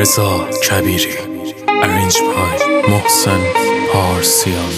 رضا کبیری. ارنج پای محسن پارسیان.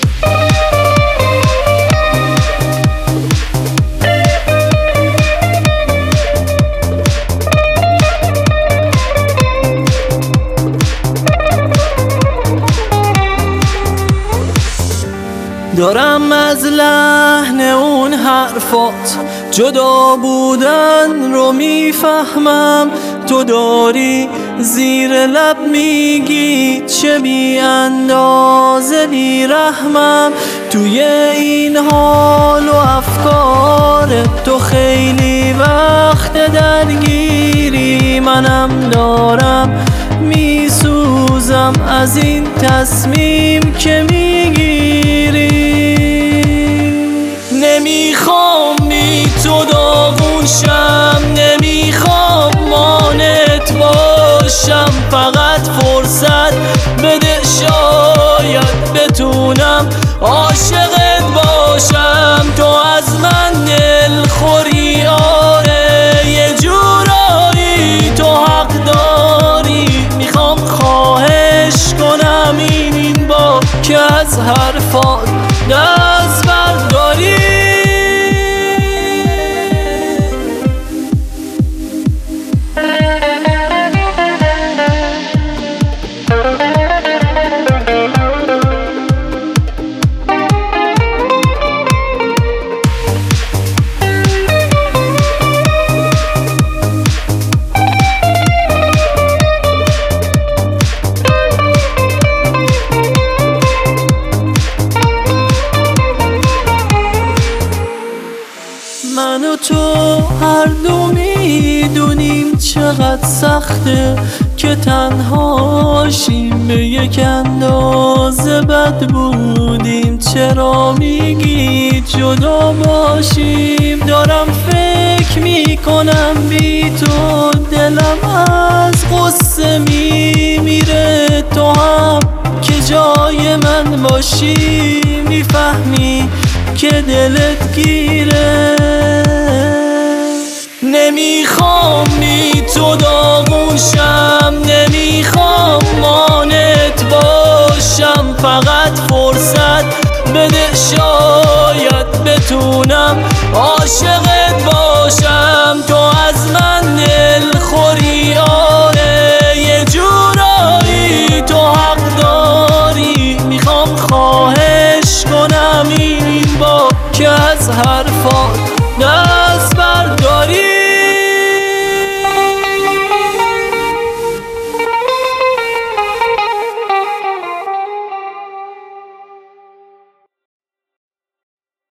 دارم از لحن اون حرفات جدا بودن رو میفهمم. تو داری زیر لب میگی چه بی اندازه بیرحمم. توی این حال و افکار تو خیلی وقت درگیری. منم دارم میسوزم از این تصمیم که میگیری. نمیخوام بی تو داغون شم، نمیخوام مانت باشم. فقط فرصت بده شاید بتونم عاشقت باشم. تو از من دلخوری آره، یه جورایی تو حق داری. میخوام خواهش کنم این بار که از حرفات دست برداری. من و تو هر دو میدونیم چقدر سخته که تنهاشیم. به یک اندازه بد بودیم، چرا میگی جدا باشیم؟ دارم فکر میکنم بی تو دلم از غصه میمیره. تو هم که جای من باشی میفهمی که دلت گیره. نمیخوام بی تو داغون شم، نمیخوام مانت باشم. فقط فرصت بده شاید بتونم عاشقت باشم. تو از من دلخوری آره، یه جورایی تو حق داری. میخوام خواهش کنم این بار که از حرفات